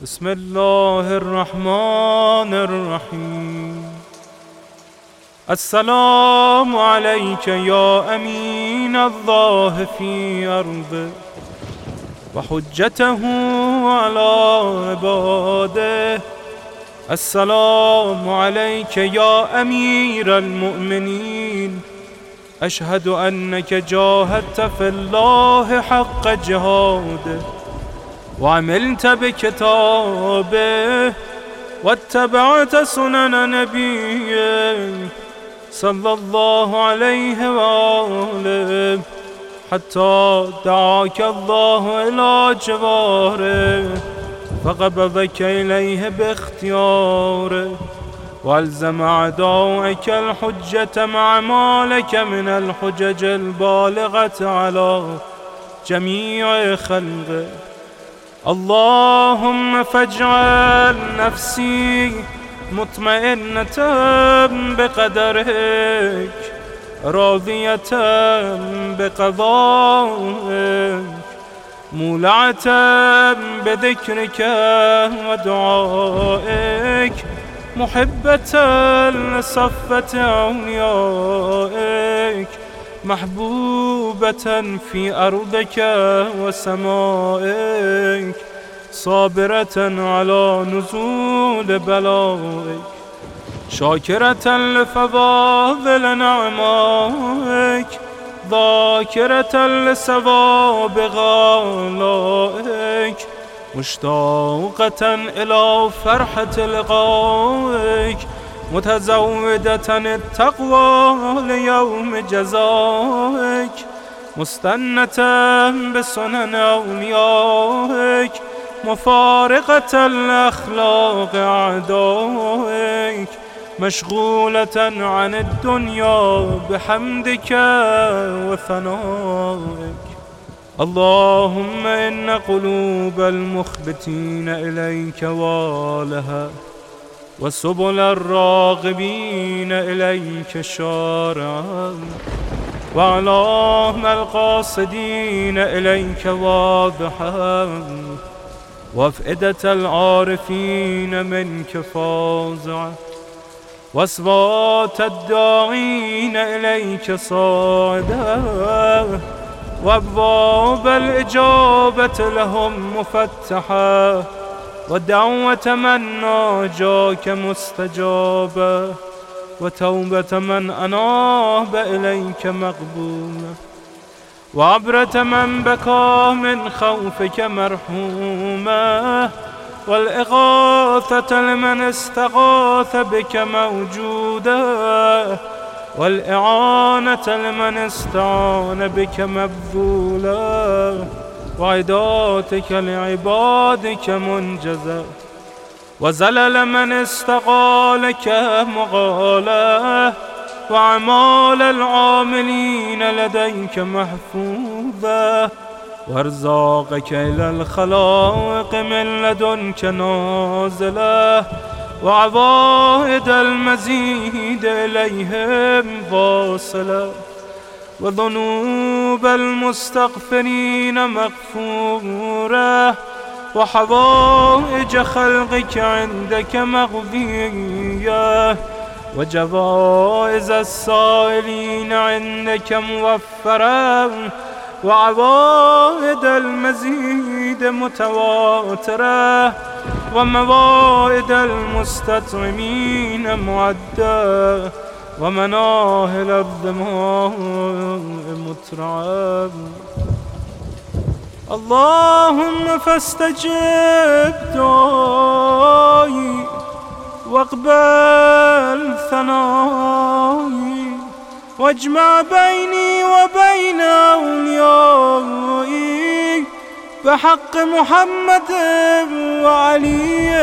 بسم الله الرحمن الرحیم. السلام علیک یا امین الله فی ارضه و حجته علی عباده. السلام علیک یا امیر المؤمنین. اشهد انک جاهدت فی الله حق جهاده وعملت بكتابه واتبعت سنن نبيه صلى الله عليه وآله حتى دعاك الله إلى جواره فقبضك إليه باختياره والزم أعداءك الحجة مع ما لك من الحجج البالغة على جميع خلقه. اللهم فاجعل نفسي مطمئنة بقدرك راضية بقضائك مولعة بذكرك ودعائك محبة لصفة أوليائك محبوبة في أرضك وسمائك صابرة على نزول بلائك شاكرة لفضائل نعمائك ذاكرة لثواب غالائك مشتاقة إلى فرحة لقائك متزودة التقوى ليوم جزائك مستنة بسنن أوليائك مفارقة لأخلاق أعدائك مشغولة عن الدنيا بحمدك وثنائك. اللهم إن قلوب المخبتين إليك والها وسبل الراغبين إليك شارعا وأعلام القاصدين إليك واضحا وأفئدة العارفين منك فازعا وأصوات الداعين إليك صاعدا وأبواب الإجابة لهم مفتحا ودعوة من ناجاك مستجابة وتوبة من أناب إليك مقبولة وعبرة من بكى من خوفك مرحومة والإغاثة لمن استغاث بك موجودة والإعانة لمن استعان بك مبذولة وعداتك لعبادك منجزة وزلل من استقالك مغالة وأعمال العاملين لديك محفوظة وارزاقك إلى الخلائق من لدنك نازلة وعوائد المزيد إليهم واصلة وذنوب المستغفرين مغفورة وحوائج خلقك عندك مقضية وجوائز السائلين عندك موفرة وعوائد المزيد متواترة وموائد المستطعمين معدة ومناهل الظماء مترعة. اللهم فاستجب دعائي واقبل ثنائي واجمع بيني وبين أوليائي بحق محمد وعلي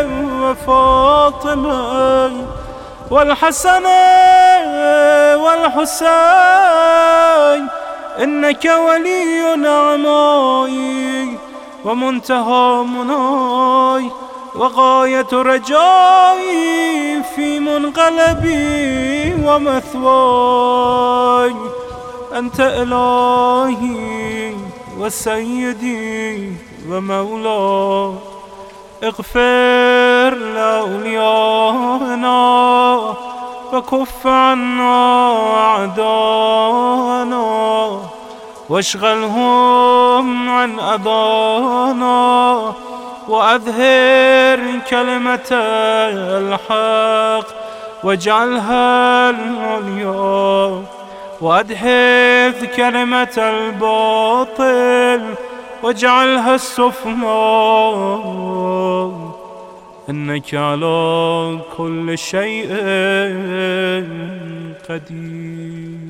وفاطمة والحسن والحسين إنك ولي نعمائي ومنتهى مناي وغاية رجائي في منقلبي ومثواي أنت إلهي وسيدي ومولاي اغفر لأوليائنا وكف عنا أعداءنا واشغلهم عن أذانا وأظهر كلمة الحق واجعلها العليا وأدحض كلمة الباطل واجعلها السفلى إنك على كل شيء قدير.